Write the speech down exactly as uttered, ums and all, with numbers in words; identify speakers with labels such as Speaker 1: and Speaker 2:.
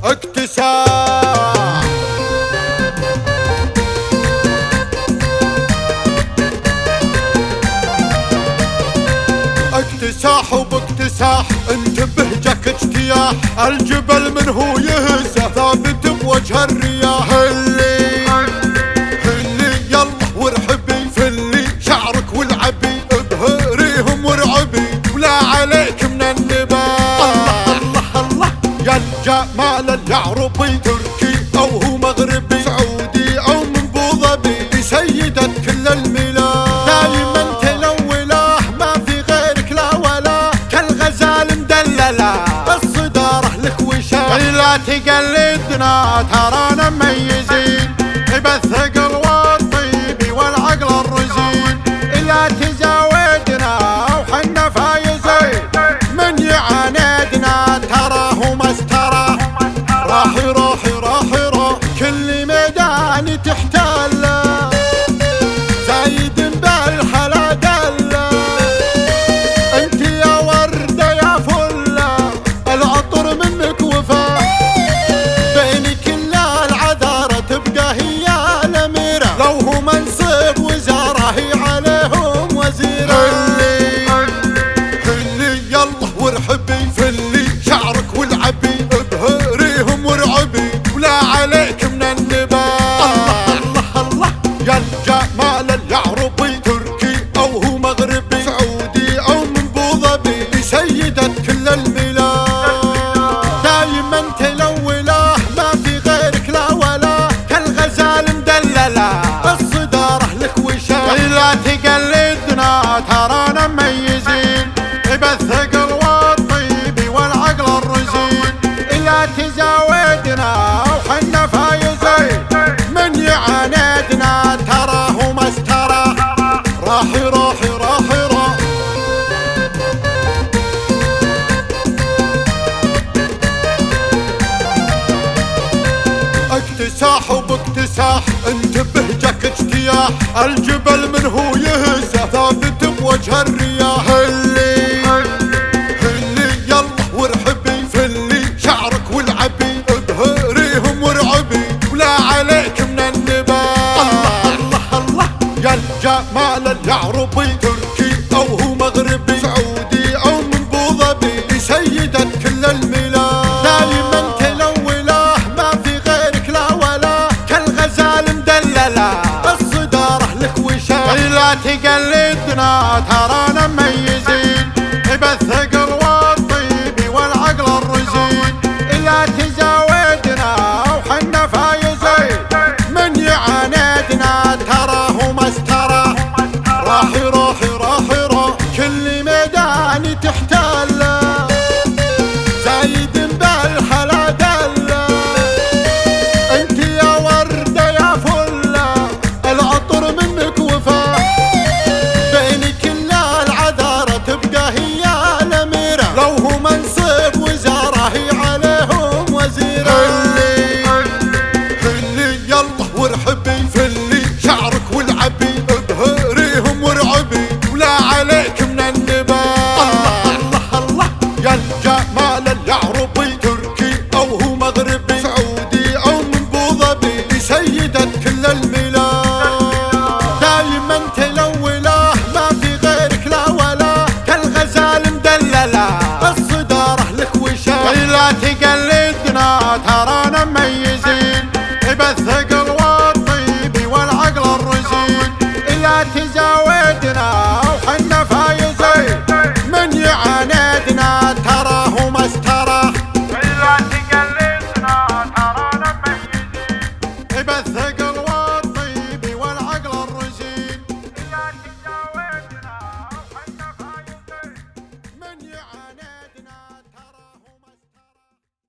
Speaker 1: اكتساح اكتساح وباكتساح انتبه جاك اجتياح، الجبل من هو يهزه ثابت بوجه الرياح. هلي هلي يلا وارحبي فلي شعرك والعبي، ابهريهم وارعبي ولا عليك من النباح. الله الله الله يا الجمال اليعربي، تركي او هو مغربي، سعودي او من بوظبي، سيدة كل الميلاد دايما تلوله، ما في غيرك لا ولا، كالغزال مدلله الصداره لك وشاح. لا تقلدنا ترانا مميزين بالثقل والطيب والعقل الرزين، لا تزاودنا وحنا فايزين، من يعاندنا تراه مسطره. راحي راحي راحي راح كل ميدان تحتله، زايد بالحلا دله، انت يا ورده يا فله، العطر منك وفاه، بين كل العذارى تبقى هي الاميره، لو هو منصب وزاره هي عليهم وزيره. هلي هلي يلا وارحبي فلي شعرك والعبي، ابهريهم وارعبي ولا عليك من النباح. الله الله الله يا الجمال اليعربي، تركي او هو مغربي، سعودي او من بوظبي، سيدة كل الميلاد دايما تلوله، ما في غيرك لا ولا، كالغزال مدلله الصداره لك وشاح. لا تقلدنا ترانا مميزين بالثقل والطيب والعقل الرزين، لا تزاودنا وحنا فايزين، من يعاندنا تراه مسطره. راحي راحي راحي راح اكتساح وباكتساح انتبه جاك اجتياح، الجبل من هو يهزه ثابت بوجه الرياح. هلي هلي يلا وارحبي فلي شعرك والعبي، ابهريهم وارعبي ولا عليك من النباح. الله الله الله يا الجمال اليعربي، تركي او هو مغربي، سعودي او من بوظبي، سيدة كل الميلاد دايما تلوله، ما في غيرك لا ولا، كالغزال مدلله الصداره لك وشاح. لا تقلدنا ترانا مميزين بالثقل والطيب والعقل الرزين، لا تزاودنا وحنا فايزين، من يعاندنا تراه مسطره. راحي راحي راحي راح كل ميدان تحتله، زايد بالحلا دله، انت يا ورده يا فله، العطر منك وفاه، بين كل العذارى تبقى هي الاميره، لو هو منصب وزاره هي عليهم وزيره. هلي هلي يلا وارحبي فلي شعرك والعبي، ابهريهم وارعبي ولا عليك من النباح. الله الله الله يا الجمال اليعربي، تركي او هو مغربي، سعودي او من بوظبي، سيدة كل الميلاد دايما تلوله، ما في غيرك لا ولا، كالغزال مدلله الصداره لك وشاح. لا تقلدنا ترى